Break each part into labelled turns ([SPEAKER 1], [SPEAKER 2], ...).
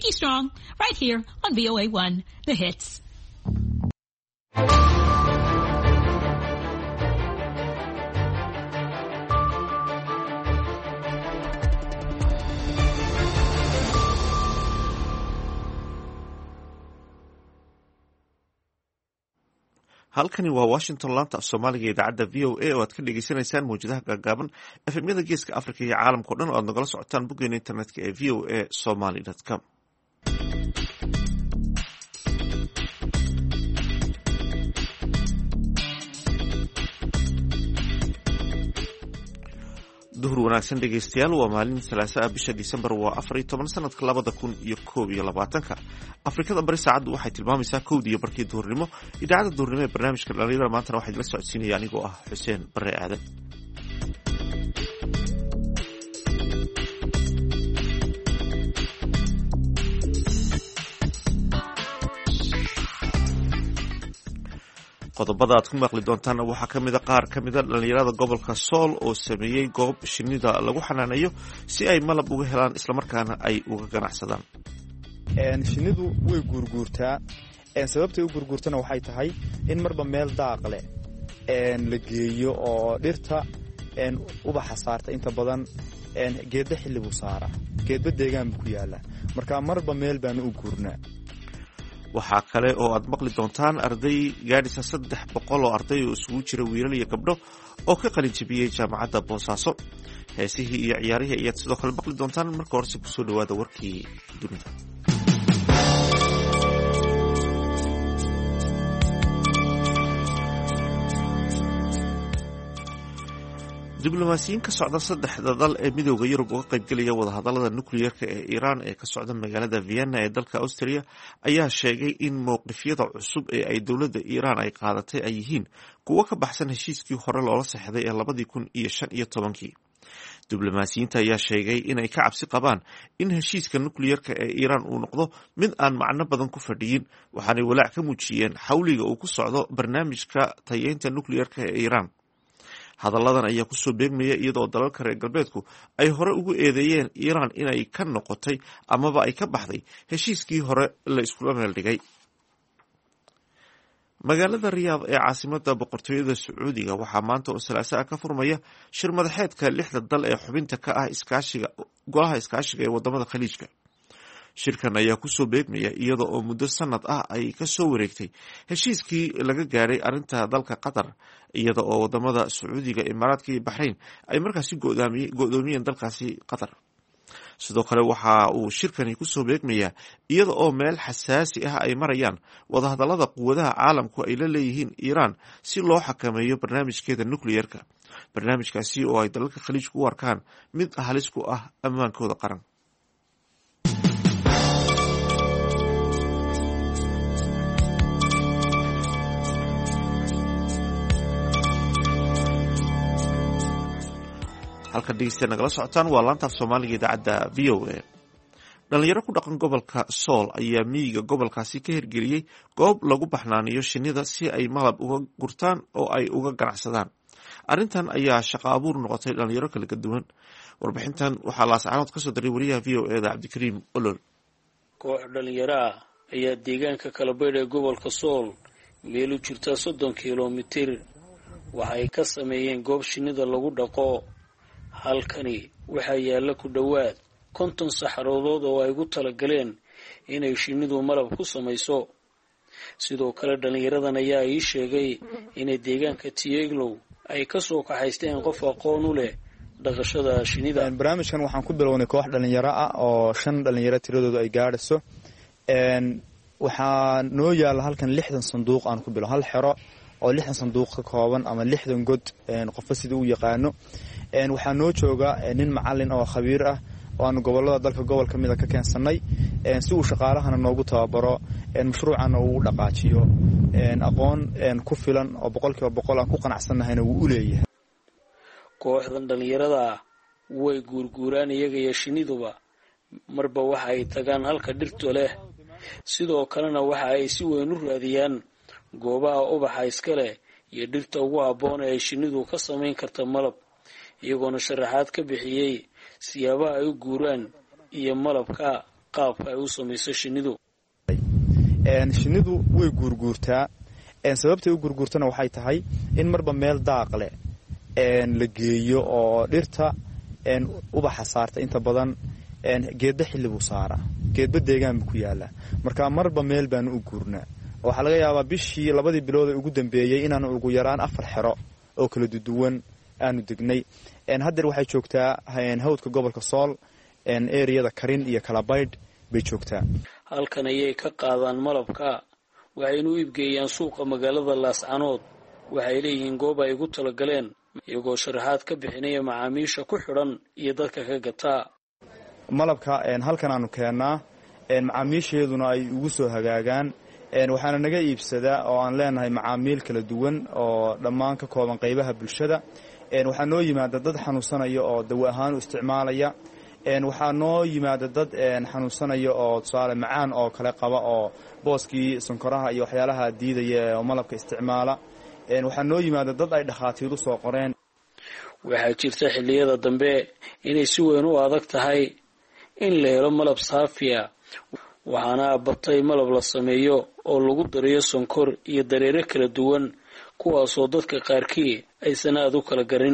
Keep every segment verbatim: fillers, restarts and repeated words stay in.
[SPEAKER 1] Nikki Strong, right here on V O A one, The Hits.
[SPEAKER 2] halkani waa Washington laanta af Soomaaliga idaacadda V O A oo aad ka dhageysanaysaan mawjadaha gaagaaban F M-yada geeska Afrika iyo caalamka oo dhan oo aad nagala socotaan boggeena internetka ee v o a somali dot com. duhur wanaagsan dhegeystayaal waa maalin salaasa ah bisha December waa afar iyo toban sanadka labada kun iyo koob iyo labaatanka. Afrikada bari saacadu waxay tilmaamaysaa kowdii iyo barkii duhurnimo. Idaacadda duhurnimo ee barnaamijka dhalinyarada maantana waxaa idila socodsiinaya anigoo ah Xuseen Bare Aadan. qodobada aad ku maqli doontaan waxaa ka mid a qaar ka mid a dhalinyarada gobolka Sool oo sameeyey goob shinnida lagu xanaaneeyo si ay malab uga helaan islamarkaana ay uga ganacsadaan.
[SPEAKER 3] shinnidu way guurguurtaa sababtay u guurguurtana waxay tahay in marba meel daaq leh la geeyo oo dhirta ubaxa saarta inta badan geedda xilli buu saara geedba deegaan buu ku yaala marka marba meel baanu u guurnaa.
[SPEAKER 2] waxaa kale oo aad maqli doontaan arday gaadhisa saddex boqol oo arday oo isugu jira wiilal iyo gabdho oo ka qalin jabiyey jaamacadda Boosaaso. heesihii iyo ciyaarihii ayaad sidoo kale maqli doontaan. marka horese kusoo dhawaada warkii dunida. diblomaasiyiin ka socda saddexda dal ee midowda Yurub oo ka qaybgelaya wadahadallada nukliyeerka ee Iiraan ee ka socda magaalada Vienna ee dalka Austria ayaa sheegay in mowqifyada cusub ee ay dowladda Iiraan ay qaadatay ay yihiin kuwo ka baxsan heshiiskii hore loola saxeexday ee labadii kun iyo shan iyo tobankii. diblomaasiyiinta ayaa sheegay inay ka cabsi qabaan in heshiiska nukliyeerka ee Iiraan uu noqdo mid aan macno badan ku fadhiyin, waxaanay walaac ka muujiyeen xawliga uu ku socdo barnaamijka tayeynta nukliyeerka ee Iiraan. hadalladan ayaa kusoo beegmaya iyadoo dalalka reer galbeedku ay hore ugu eedeeyeen Iiraan inay ka noqotay amaba ay ka baxday heshiiskii hore la iskula meel dhigay. magaalada Riyaadh ee caasimadda boqortooyada Sacuudiga waxaa maanta oo salaasa ah ka furmaya shir madaxeedka lixda dal ee xubinta ka ah iskaashiga golaha iskaashiga ee wadamada Khaliijka. shirkan ayaa kusoo beegmaya iyada oo muddo sanad ah ay ka soo wareegtay heshiiskii laga gaaray arrinta dalka Qatar, iyada oo wadamada Sacuudiga, Imaaraadka iyo Bahrain ay markaasi go'doomiyeen dalkaasi Qatar. sidoo kale waxa uu shirkani kusoo beegmayaa iyada oo meel xasaasi ah ay marayaan wadahadallada quwadaha caalamku ay la leeyihiin Iiraan si loo xakameeyo barnaamijkeeda nukliyeerka, barnaamijkaasi oo ay dalalka Khaliijku u arkaan mid halis ku ah ammaankooda qaran. halka dhegeystayaal nagala socotaan waa laanta af Soomaaliga idaacadda V O A. dhalinyaro ku dhaqan gobolka Sool ayaa miyiga gobolkaasi ka hirgeliyey goob lagu baxnaaniyo shinnida si ay malab uga gurtaan oo ay uga ganacsadaan. arrintan ayaa shaqo abuur noqotay dhalinyaro kala duwan. warbixintan waxaa laascaanood ka soo diray wariyaha V O A da Cabdikariim Olol.
[SPEAKER 4] koox dhalinyaro ah ayaa deegaanka Kalabaydh ee gobolka Sool meel u jirta soddon kiiloomitir waxay ka sameeyeen goob shinnida lagu dhaqo. halkani waxaa yaalla ku dhowaad konton saxaroodood oo ay ugu talagaleen inay shinnidu malab ku samayso. sidoo kale dhalinyaradan ayaa ii sheegay inay deegaanka Tieglow ay ka soo kaxaysteen qof aqoon u leh dhaqashada shinnida.
[SPEAKER 3] barnaamijkan waxaan ku bilownay koox dhalinyaro ah oo shan dhalinyaro tiradoodu ay gaadhayso. waxaa noo yaalla halkan lixdan sanduuq aan ku bilo hal xero oo lixdan sanduuq ka kooban ama lixdan god qofka sida uu yaqaano. waxaa noo jooga nin macallin oo khabiir ah oo aan gobolada dalka gobol ka mid a ka keensanay si uu shaqaalahana noogu tababaro mashruucana uu u dhaqaajiyo aqoon ku filan oo boqolkiiba boqol aan ku qanacsannahayna wuu u leeyahay.
[SPEAKER 4] kooxdan dhalinyarada way guurguuraan iyaga iyo shinniduba marba waxa ay tagaan halka dhirtu leh. sidoo kalena waxa ay si weyn u raadiyaan goobaha ubaxa iska leh iyo dhirta ugu habboon ee shinnidu ka samayn karta malab, iyagoona sharaxaad ka bixiyey siyaabaha ay u guuraan iyo malabka. qaabka ay u samayso shinnidu.
[SPEAKER 3] shinnidu way guurguurtaa sababtay u guurguurtana waxay tahay in marba meel daaq leh la geeyo oo dhirta ubaxa saarta inta badan geedba xilli buu saaraa geedba deegaan buu ku yaalaa marka marba meel baanu u guurnaa waxaa laga yaabaa bishii labadii bilood ee ugu dambeeyey inaanu ugu yaraan afar xero oo kala duwan aanu degnay haddeer waxay joogtaa hawdka gobolka sool ereyada karin iyo kalabaydh bay joogtaa.
[SPEAKER 4] halkan ayay ka qaadaan malabka waxayna u iibgeeyaan suuqa magaalada Laascanood waxay leeyihiin goob ay ugu talagaleen iyagoo sharaxaad ka bixinaya macaamiisha ku xidhan iyo dadka ka gataa
[SPEAKER 3] malabka halkan aanu keennaa macaamiisheeduna ay ugu soo hagaagaan waxaana naga iibsadaa oo aan leenahay macaamiil kala duwan oo dhammaan ka kooban qaybaha bulshada waxaa noo yimaada dad xanuunsanaya oo dawo ahaan u isticmaalaya waxaa noo yimaada dad xanuunsanaya oo tusaale macaan oo kale qaba oo booskii sonkoraha iyo waxyaalaha diidaya oo malabka isticmaala waxaa noo yimaada dad ay dhakhaatiir u soo qoreen.
[SPEAKER 4] waxaa jirta xilliyada dambe inay si weyn u adag tahay in la helo malab saafiya waxaana batay malab la sameeyo oo lagu dariyo sonkor iyo dareere kala duwan kuwaasoo dadka qaarkii aysan aad u kala garin.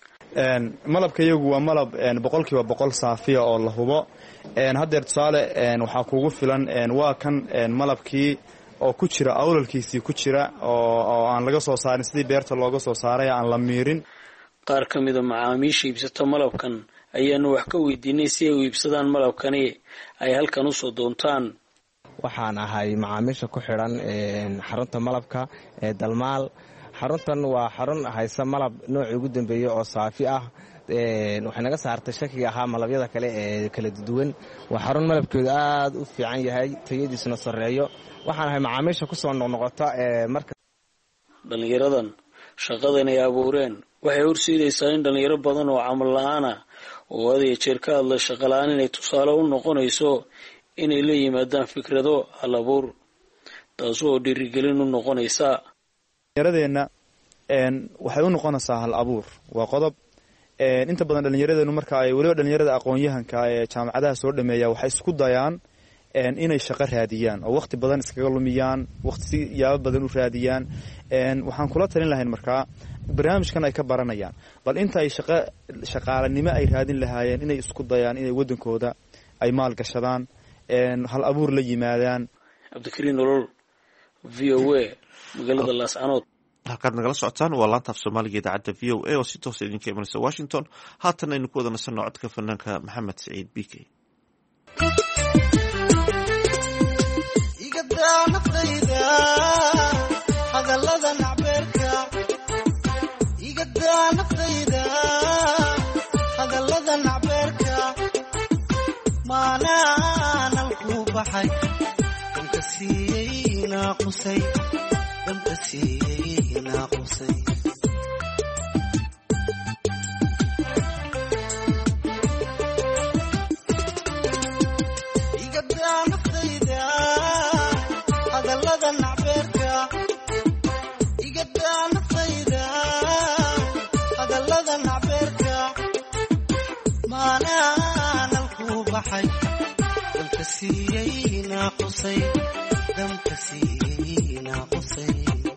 [SPEAKER 3] malabka iyagu waa malab boqolkiiba boqol saafiya oo la hubo haddeer tusaale waxaa kugu filan waa kan malabkii oo ku jira awlalkiisii ku jira oo aan laga soo saarin sidii beerta looga soo saaray aan la miirin.
[SPEAKER 4] qaar ka mida macaamiisha iibsata malabkan ayaanu wax ka weydiinay si ay u iibsadaan malabkani ay halkan usoo doontaan.
[SPEAKER 5] waxaan ahay macaamiisha ku xidhan xarunta malabka ee dalmaal. xaruntan waa xarun haysa malab noocii ugu dambeeyey oo saafi ah waxay naga saartay shakiga ahaa malabyada kale ee kala duwan. waa xarun malabkeedu aad u fiican yahay tayadiisuna sarreeyo waxaan ahay macaamiisha ku soo noqnoqota marka
[SPEAKER 4] dhalinyaradan shaqadan ay abuureen waxay horseedaysaa in dhalinyaro badan oo camal la-aana oo aad iyo jeer ka hadla shaqo la-aan inay tusaale u noqonayso inay la yimaadaan fikrado hal abuur taasoo dhiirigelin u noqonaysa.
[SPEAKER 3] dhalinyaradeenna waxay u noqonaysaa hal abuur waa qodob inta badan dhalinyaradeennu marka ay weliba dhalinyarada aqoon-yahanka ee jaamacadaha soo dhameeya waxay isku dayaan inay shaqo raadiyaan oo waqti badan iskaga lumiyaan waqti si yaabo badan u raadiyaan waxaan kula talin lahayn markaa barnaamijkan ay ka baranayaan bal inta ay shaqo shaqaalanimo ay raadin lahaayeen inay isku dayaan inay wadankooda ay maal gashadaan hal abuur la yimaadaan.
[SPEAKER 4] cabdikariin nolol v o a magaalada Laascanood.
[SPEAKER 2] halkaad nagala socotaan waa laanta af soomaaliga idaacadda v o a oo si toosa idinka imanaysa Washington. haatan aynu ku wada nasanno codka fanaanka maxamed saciid b k.
[SPEAKER 6] hadallada nacbeerka iga daa naftayda hadallada nacbeerka maanaanan ku baxay dhanka siiyey naaqusay dhanka siiyey naaqusay iga daa naftayda hadallada nacbeerka iga daa naftayda hadallada nacbeerka maanaanan ku baxay dhanka siiyey naaqusay dhanka siiyey naaqusay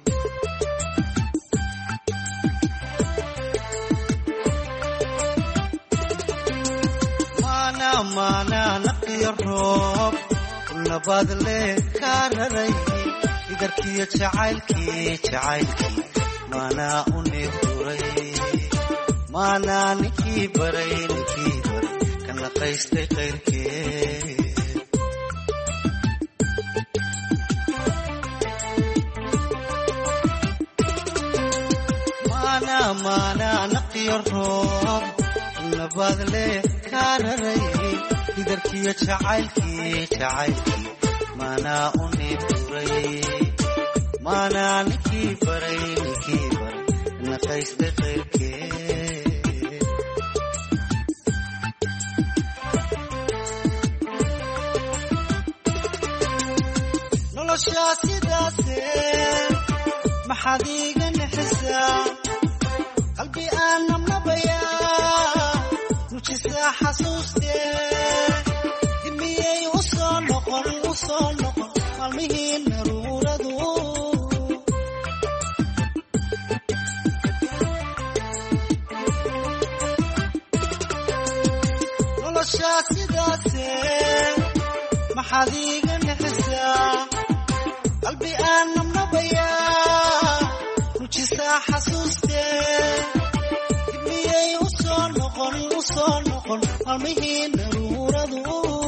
[SPEAKER 6] maanaa maanaa naqiyo roob nabaad lee kaa raray idarkiyo jacaylkii jacaylkii maanaa u neefduray maanaa ninkii baray ninkii baray ka naqaystay qayrkee maanaa maanaa naqiyo roob nabaad lee kaa raray idarkiyo jacaylkii jacaylkii maanaa u neefduray maanaa ninkii baray ninkii baray naqaystay qayrkee noloshaa sidaase maxaad iiga nixisaa qalbi aan nabnabayaa nujisaa xasuustee dimiyey u soo noqon maalmihii naruuradu noloshaa sidaase maxaad iiga nixisaa qalbi aan nabnabayaa rujisaa xasuustee dib miyay u soo noqon u soo noqon maalmihii naruuradu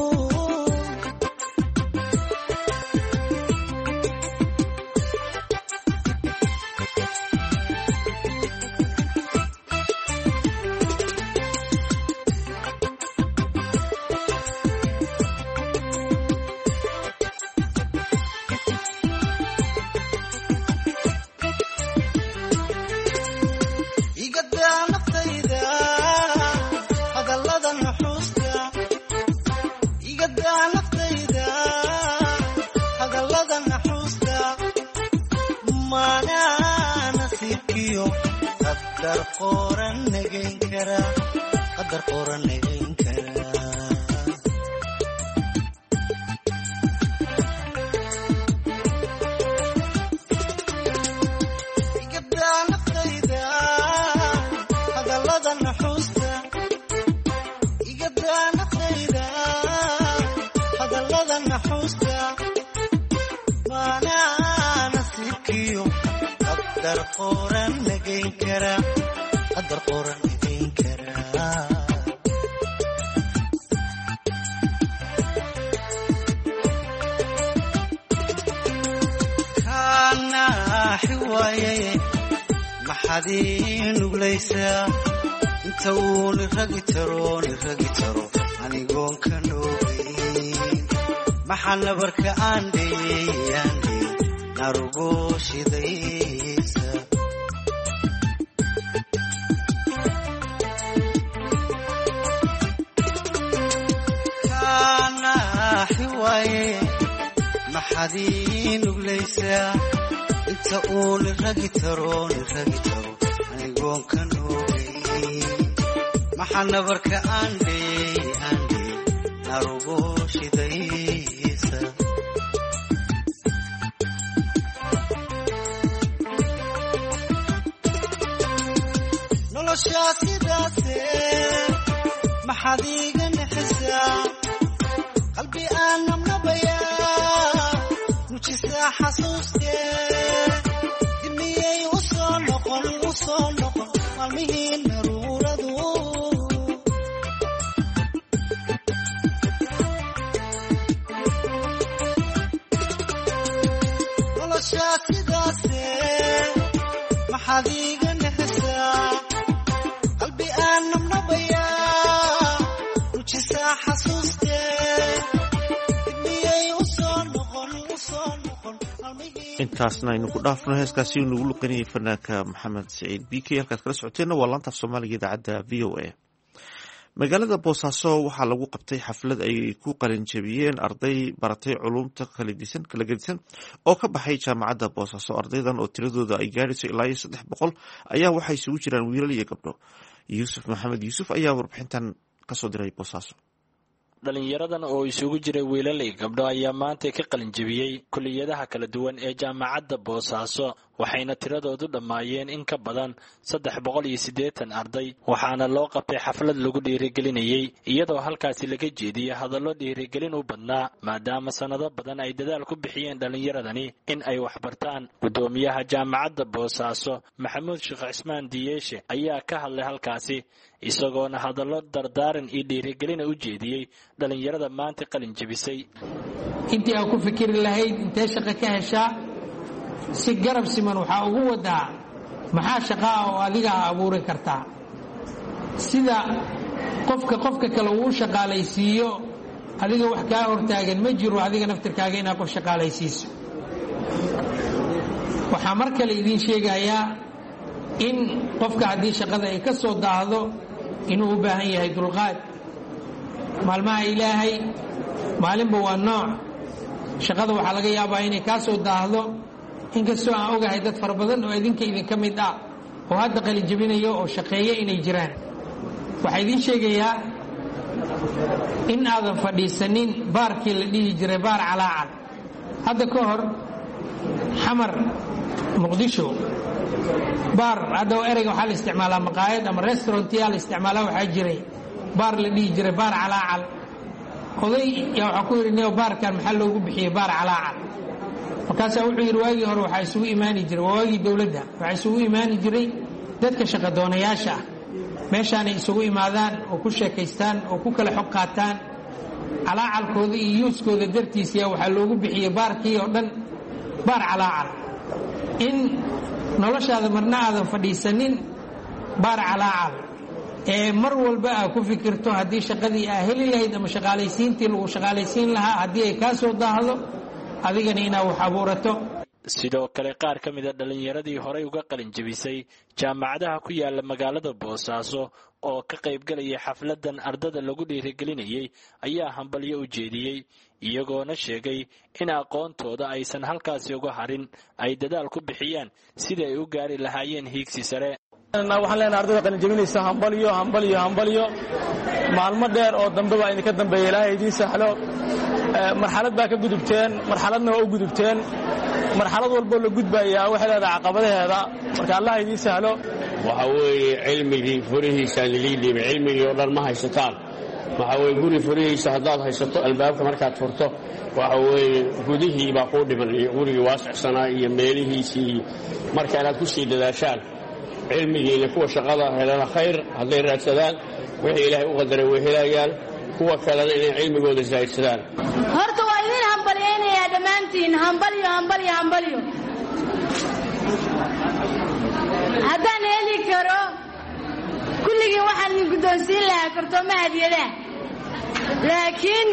[SPEAKER 6] maxaad ii nuglaysaa inta uu niragi taro niragi taro anigoon ka noogayn maxaa nabarka aan dheeyey aan dheeyey narugo shidaysa kaanaaxi waaye maxaad ii nuglaysaa inta uu niragi taro niragi taro anigoon ka noogayn maxaa nabarka aan dheeyey aan dheeyey narugo shidaysa noloshaa sidaase maxaad iiga nixisaa qalbi aan nabnabayaa rujisaa xasuustee dib miyay u soo noqon u soo noqon maalmihii naruuradu noloshaa sidaase maxaad iiga nixisaa qalbi aan nabnabayaa rujisaa xasuustee dib miyay u soo noqon u soo noqon
[SPEAKER 2] intaasna aynu ku dhaafno heeskaasi uu nagu luqanayay fanaanka maxamed saciid b k halkaad kala socoteenna waa laanta af soomaaliga idaacadda v o a magaalada boosaaso waxaa lagu qabtay xaflad ay ku qalinjabiyeen arday baratay culumta kala gedisan oo ka baxay jaamacadda boosaaso ardaydan oo tiradooda ay gaadhayso ilaa iyo saddex boqol ayaa waxay isugu jiraan wiilal iyo gabdho yuusuf maxamed yuusuf ayaa warbixintan kasoo diray boosaaso
[SPEAKER 7] dhalinyaradan oo isugu jiray wiilal iyo gabdho ayaa maanta ka qalinjabiyey kulliyadaha kala duwan ee jaamacadda boosaaso waxayna tiradoodu dhammaayeen in ka badan saddex boqol iyo siddeetan arday waxaana loo qabtay xaflad lagu dhiirigelinayey iyadoo halkaasi laga jeediyey hadallo dhiirigelin u badnaa maadaama sannado badan ay dadaal ku bixiyeen dhallinyaradani in ay waxbartaan guddoomiyaha jaamacadda boosaaso maxamuud sheekh cismaan diyeeshe ayaa ka hadlay halkaasi isagoona hadallo dardaaran iyo dhiirigelina u jeediyey dhallinyarada maanta qalin jebisay
[SPEAKER 8] intii aad ku fikiri lahayd intee shaqo ka heshaa si garab siman waxaa ugu wadaa maxaa shaqaa oo adiga a abuuri kartaa sida qofka qofka kale uu shaqaalaysiiyo adiga wax kaa hortaagan ma jiro adiga naftirkaaga inaad qof shaqaalaysiiso waxaa mar kale idiin sheegayaa in qofka haddii shaqada ay ka soo daahdo inuu u baahan yahay dulqaad maalmaha ilaahay maalinba waa nooc shaqada waxaa laga yaabaa inay kaa soo daahdo inkastoo aan ogahay dad fara badan oo idinka idinka mid ah oo hadda qalijabinayo oo shaqeeya inay jiraan waxaa idiin sheegayaa in aadan fadhiisanin baarkii la dhihi jiray baar calaacal hadda ka hor xamar muqdisho baar hadda ereyga waxaa la isticmaalaa maqaayad ama restaurantiyaa la isticmaalaa waxaa jiray baar la dhihi jiray baar calaacal oday yaa waxaa ku yidhi neo baarkan maxaa loogu bixiyey baar calaacal markaasaa wuxuu yidhi waagii hore waxaa isugu imaani jiray waa waagii dowladda waxaa isugu imaani jiray dadka shaqadoonayaasha ah meeshaanay isugu imaadaan oo ku sheekaystaan oo ku kala xog qaataan calaacalkooda iyo yuuskooda dartiisiya waxaa loogu bixiyey baarkii oo dhan baar calaacal in noloshaada marna aadan fadhiisanin baar calaacal ee mar walba aa ku fikirto haddii shaqadii aa heli lahayd ama shaqaalaysiintii lagu shaqaalaysiin lahaa haddii ay kaa soo daahdo adigana inaa wax abuurato.
[SPEAKER 7] sidoo kale qaar ka mida dhallinyaradii horay uga qalin jebisay jaamacadaha ku yaala magaalada boosaaso oo ka qaybgalaya xafladan ardada lagu dhiirigelinayay ayaa hambalyo u jeediyey iyagoona sheegay in aqoontooda aysan halkaasi uga harin ay dadaal ku bixiyaan sidii ay u gaari lahaayeen hiigsi sare.
[SPEAKER 9] waxaan leenahay ardada qalin jebinaysa hambalyo hambalyo hambalyo maalmo dheer oo dambe baa idinka dambeeya ilaahay idiin sahlo marxalad baa ka gudubteen marxaladna waa u gudubteen marxalad walboo la gudbayaa waxay leedahay caqabadaheeda marka allah idiin sahlo.
[SPEAKER 10] waxa weeye cilmigii furihiisa lilii dhiibay cilmigii oo dhan ma haysataan waxa weye guri furihiisa haddaad haysato albaabka markaad furto waxa weeye gudihii baa kuu dhiman iyo gurigii waasicsanaa iyo meelihiisii marka inaad ku sii dadaashaan cilmigiina kuwa shaqada helana khayr hadday raadsadaan wixii ilaahay u qadaray way helayaan kuwa kalena inay cilmigooda zaahidsadaan.
[SPEAKER 11] horta waa idin hambalyaynayaa dhammaantiin hambalyo hambalyo hambalyo haddaan heli karo kulligii waxaan idin guddoonsiin lahaa kartooma hadiyadaha laakiin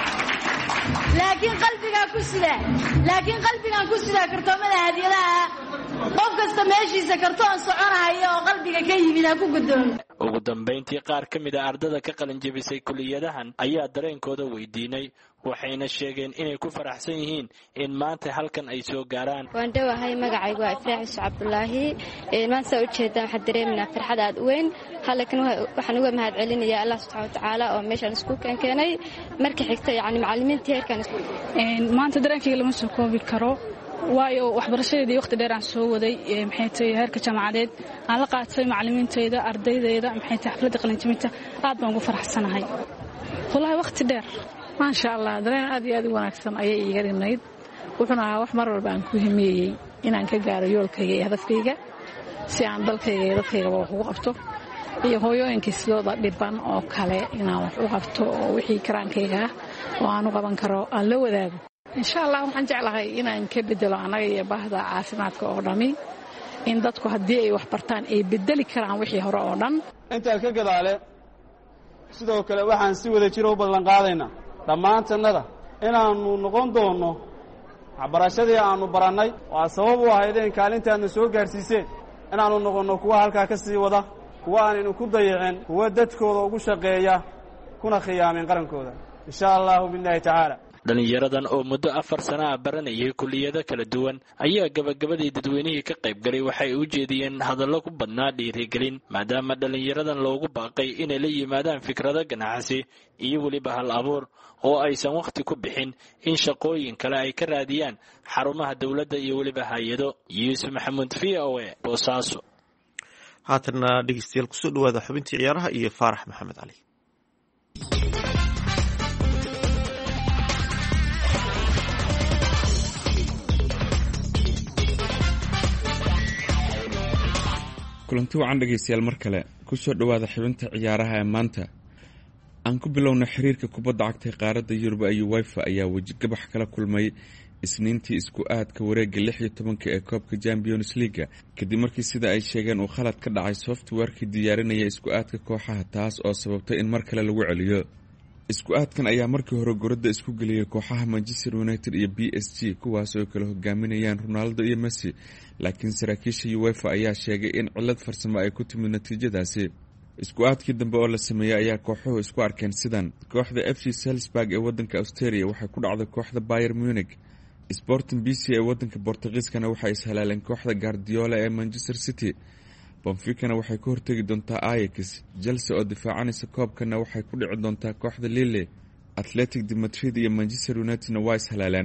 [SPEAKER 11] laakiin qalbigaa ku sida laakiin qalbigaan ku sidaa kartoomada hadiyadaha qof kasta meeshiisa kartoon soconahayo oo qalbiga ka yimid ha ku guddoomo.
[SPEAKER 7] ugu dambayntii qaar ka mid a ardada ka qalin jebisay kulliyadahan ayaa dareenkooda weydiinay waxayna sheegeen inay ku faraxsan yihiin in maanta halkan ay soo gaaraan.
[SPEAKER 12] waan dhowahay magacaygu waa ifraax yusuf cabdulaahi maanta saa ujeedaan waxaan dareeminaa farxad aad u weyn halkan waxaan uga mahad celinayaa allah subxaana watacaala oo meeshaan isku keenkeenay marka xigta yacni macallimiintii heerkan
[SPEAKER 13] maanta dareenkayga lama soo koobi karo waayo waxbarashadeedii waqti dheer aan soo waday maxay tahay heerka jaamacadeed aan la qaatay macallimiintayda ardaydeeda maxay tahay xafladda qalinjebinta aad baan ugu faraxsanahay wallaahi waqti dheer maasha allah dareen aad iyo aad u wanaagsan ayay iiga dhinayd wuxuuna ahaa wax mar walba aan ku himeeyey inaan ka gaaro yoolkayga iyo hadafkayga si aan dalkayga iyo dadkaygaba wax ugu qabto iyo hooyooyinkii sidooda dhiban oo kale inaan wax u qabto oo wixii karaankayga ah oo aan u qaban karo aan la wadaago. insha allah waxaan jeclahay inaan ka bedelo annaga iyo baahda caafimaadka oo dhammi in dadku haddii ay wax bartaan ay bedeli karaan wixii hore oo dhan.
[SPEAKER 9] intaad ka gadaale sidoo kale waxaan si wada jiro u ballan qaadaynaa dhammaantannada inaannu noqon doonno waxbarashadii aannu barannay waa sabab u ahayd in kaalintaadna soo gaadhsiiseen inaannu noqonno kuwa halkaa ka sii wada kuwa aanaynu ku dayacin kuwa dadkooda ugu shaqeeya kuna khiyaamin qarankooda insha allahu billahi tacaala.
[SPEAKER 7] dhallinyaradan oo muddo afar sana ah baranayay kulliyado kala duwan ayaa gabagabadii dadweynihii ka qaybgalay waxay u jeediyeen hadallo ku badnaa dhiirigelin maadaama dhallinyaradan loogu baaqay inay la yimaadaan fikrado ganacsi iyo weliba hal abuur oo aysan wakhti ku bixin in shaqooyin kale ay ka raadiyaan xarumaha dowladda iyo weliba hay-ado. yuusuf maxamuud v o a boosaaso.
[SPEAKER 2] haatanna dhegeystayaal kusoo dhawaada xubintii ciyaaraha iyo faarax maxamed cali.
[SPEAKER 14] kulanti wacan dhegaystayaal mar kale kusoo dhowaada xibinta ciyaaraha ee maanta aan ku bilowna xiriirka kubadda cagta qaaradda yurub iyo wifa ayaa wejigabax kala kulmay isniintii isku aadka wareega lix iyo tobanka ee koobka champions leaga kadib markii sida ay sheegeen uu khalad ka dhacay softwarkii diyaarinaya isku aadka kooxaha taas oo sababtay in mar kale lagu celiyo. isku aadkan ayaa markii hore goradda isku geliyay kooxaha Manchester United iyo B S G kuwaas oo kala hogaaminayaan Ronaldo iyo Messi, laakiin saraakiisha UEFA ayaa sheegay in cilad farsamo ay ku timid natiijadaasi. isku aadkii dambe oo la sameeyay ayaa kooxuhu isku arkeen sidan: kooxda F C Salzburg ee wadanka Austria waxay ku dhacday kooxda Bayern Munich, Sporting B C ee wadanka Portugiiskana waxay ishalaaleen kooxda Guardiola ee Manchester City, Benfica waxay ka hortagi doontaa Ajax, Chelsea oo difaacanaysa koobkana waxay ku dhici doontaa kooxda Lille, Athletic de Madrid iyo Manchester United waa ishalaaleen.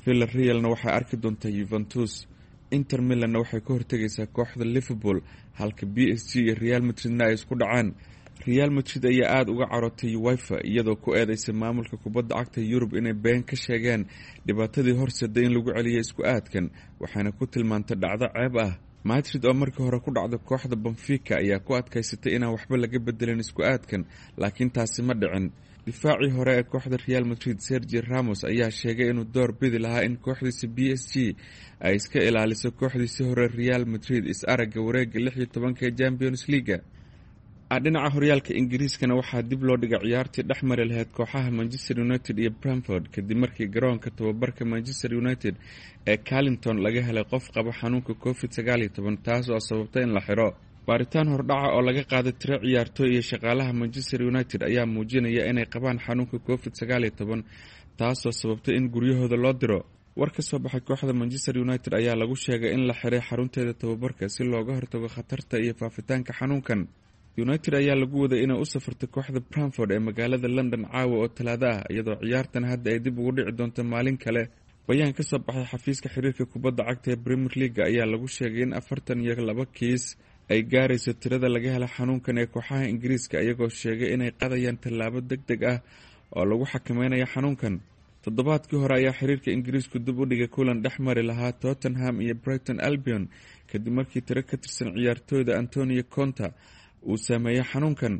[SPEAKER 14] Villarrealna waxay arki doontaa Juventus. Inter Milanna waxay ka hortegaysaa kooxda Liverpool halka B S G iyo Real Madridna ay isku dhacaan. Real Madrid ayaa aad uga carotay UEFA iyadoo ku eedeysay maamulka kubadda cagta Yurub inay been ka sheegeen dhibaatadii horseeday in lagu celiyo isku aadkan waxaana ku tilmaantay dhacdo ceeb ah. Madrid oo markii hore ku dhacday kooxda Benfica ayaa ku adkaysatay inaan waxba laga bedelin isku aadkan laakiin taasi ma dhicin. Difaacii hore ee kooxda Real Madrid Sergio Ramos ayaa sheegay inuu door bidi lahaa in kooxdiisa B S G ay iska ilaaliso kooxdiisii hore Real Madrid is aragga wareegga lix iyo tobanka ee Champions League. dhinaca horyaalka Ingiriiskana waxaa dib loo dhigay ciyaartii dhexmari lahayd kooxaha Manchester United iyo Brentford kadib markii garoonka tababarka Manchester United ee Carlington laga helay qof qaba xanuunka covid sagaal iyo toban taas oo sababtay in la xiro. Baaritaan hordhaca oo laga qaaday tiro ciyaartooy iyo shaqaalaha Manchester United ayaa muujinaya inay qabaan xanuunka covid sagaal iyo toban taasoo sababtay in guryahooda loo diro. War ka soo baxay kooxda Manchester United ayaa lagu sheegay in la xiray xarunteeda tababarka si looga hortago khatarta iyo faafitaanka xanuunkan. United ayaa lagu waday inay u safarto kooxda Brentford ee magaalada London caawa oo Talaado ah iyadoo ciyaartan hadda ay dib ugu dhici doonto maalin kale. Bayaan ka soo baxay xafiiska xiriirka kubadda cagta ee Premier League ayaa lagu sheegay in afartan iyo laba kiis ay gaarayso tirada laga helay xanuunkan ee kooxaha Ingiriiska iyagoo sheegay inay qaadayaan tallaabo degdeg ah oo lagu xakameynayo xanuunkan. Toddobaadkii hore ayaa xiriirka Ingiriisku dib u dhigay kulan dhexmari lahaa Tottenham iyo Brighton Albion kadib markii tiro ka tirsan ciyaartooyda Antonio Conte uu saameeyay xanuunkan.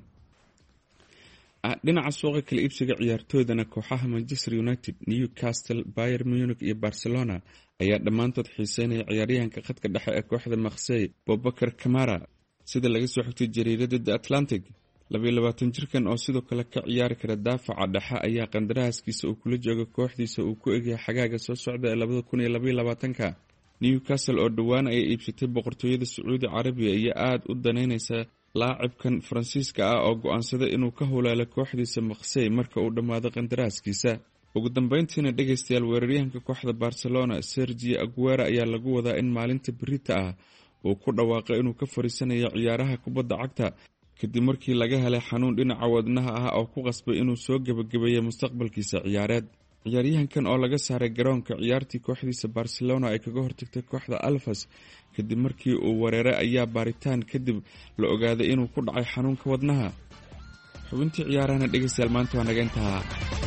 [SPEAKER 14] Dhinaca suuqa kala iibsiga ciyaartooydana kooxaha Manchester United, Newcastle, Bayern Munich iyo Barcelona ayaa dhammaantood xiiseynaya ciyaaryahanka khadka dhexe ee kooxda Marseille Boubacar Kamara sida laga soo xigtay jariirada The Atlantic. laba iyo labaatan jirkan oo sidoo kale ka ciyaari kara daafaca dhexe ayaa qandaraaskiisa uu kula jooga kooxdiisa uu ku egyahay xagaaga soo socda ee laba kun iyo laba iyo labaatanka. Newcastle oo dhowaan ay iibsatay boqortooyada Sacuudi Carabiya iyo aad u daneynaysa laacibkan Faransiiska ah oo go'aansaday inuu ka howlaalo kooxdiisa Marseille marka uu dhammaado qandaraaskiisa. Ugu dambeyntiina dhageystayaal weeraryahanka kooxda Barcelona Sergio Aguero ayaa lagu wadaa in maalinta berita ah uu ku dhawaaqay inuu ka fariisanayo ciyaaraha kubadda cagta kadib markii laga helay xanuun dhinaca wadnaha ah oo ku qasbay inuu soo gabagabeeyo mustaqbalkiisa ciyaareed. Ciyaaryahankan oo laga saaray garoonka ciyaartii kooxdiisa Barcelona ay kaga hortagtay kooxda Alves kadib markii uu weeraray ayaa baaritaan kadib la ogaaday inuu ku dhacay xanuunka wadnaha. xubintii ciyaarahana dhegeystayaal maanta waa naga intaa.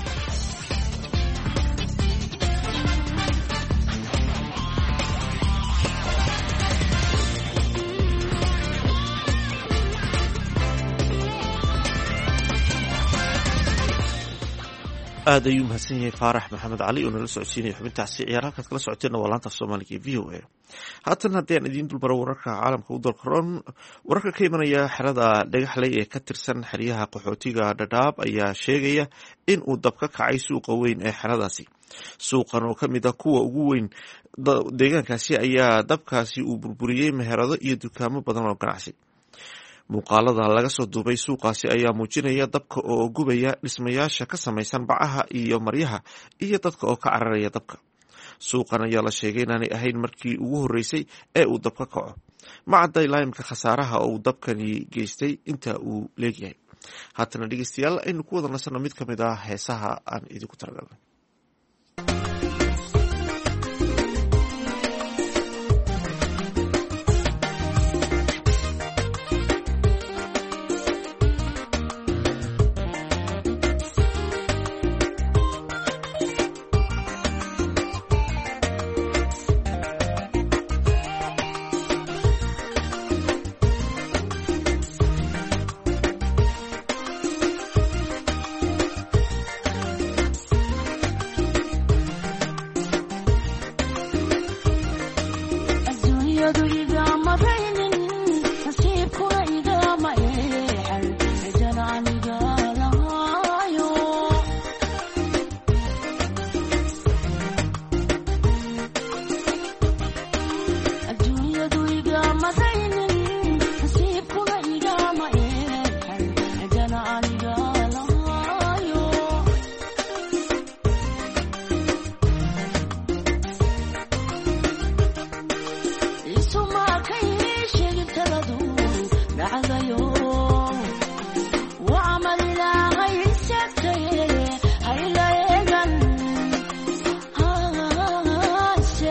[SPEAKER 2] aad ayuu mahadsan yahay faarax maxamed cali oo nala socodsiinaya xubintaasi ciyaar halkaad kala socoteenna waa laanta af soomaaliga ee v o a. haatan haddii aan idiin dulmaro wararka caalamka u dalkaroon wararka ka imanaya xerada dhagaxley ee ka tirsan xeryaha qaxootiga Dadaab ayaa sheegaya in uu dab ka kacay suuqa weyn ee xeradaasi. suuqan oo ka mid ah kuwa ugu weyn deegaankaasi ayaa dabkaasi uu burburiyey meherado iyo dukaamo badan oo ganacsi. muuqaalada laga soo duubay suuqaasi ayaa muujinaya dabka oo gubaya dhismayaasha ka samaysan bacaha iyo maryaha iyo dadka oo ka cararaya dabka. suuqan ayaa la sheegay inaanay ahayn markii ugu horreysay ee uu dab ka kaco. ma cadda ilaa imika khasaaraha oo uu dabkani geystay inta uu leegyahay. haatana dhegeystayaal aynu ku wada nasanno mid ka mid ah heesaha aan idinku talagalnay.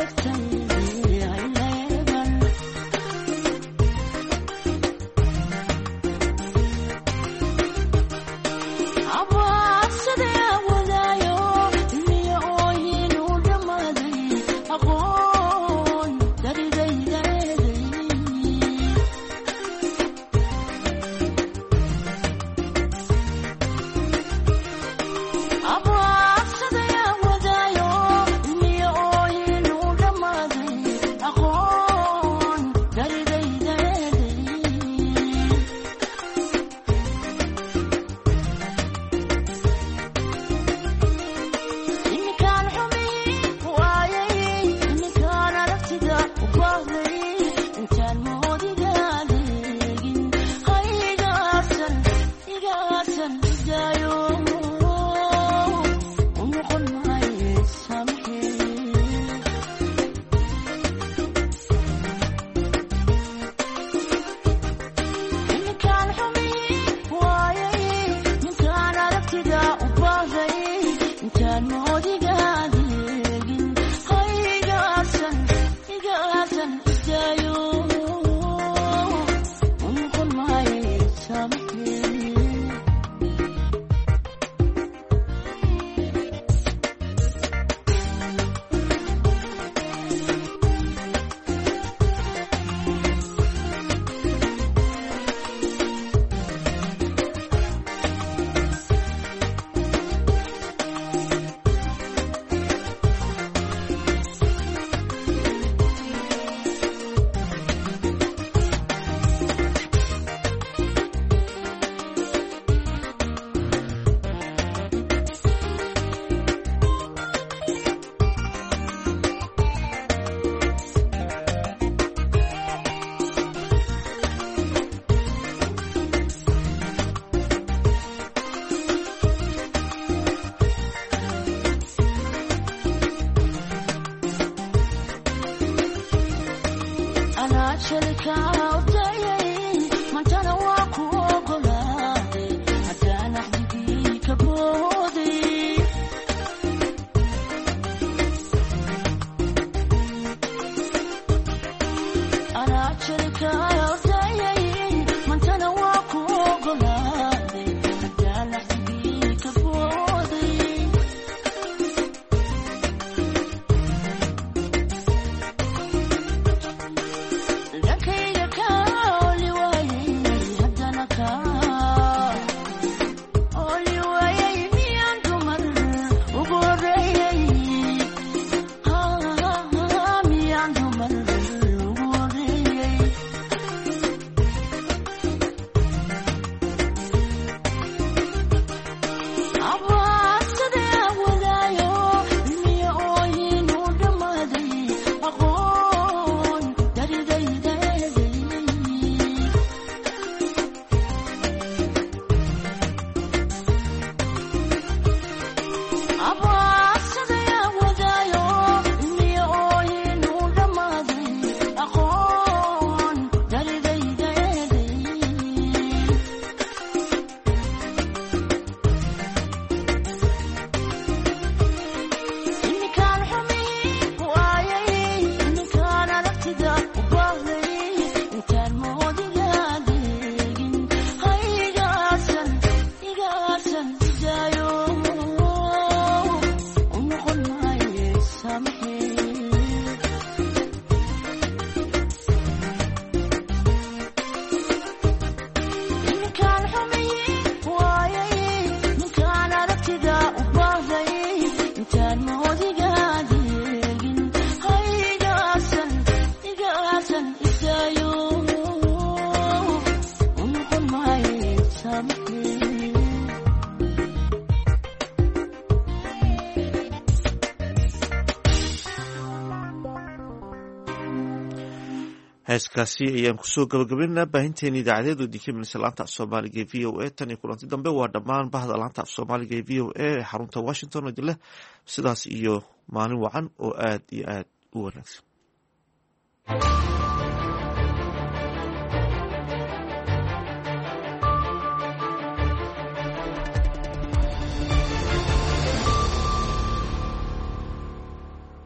[SPEAKER 2] heeskaasi ayaan kusoo gabagabaynaa baahinteena idaacadeed oo idinka imanaysa laanta af soomaaliga ee v o a tan iyo kulanti dambe waa dhammaan bahda laanta af soomaaliga ee v o a ee xarunta washington oo idin leh sidaas iyo maalin wacan oo aad iyo aad u wanaagsan.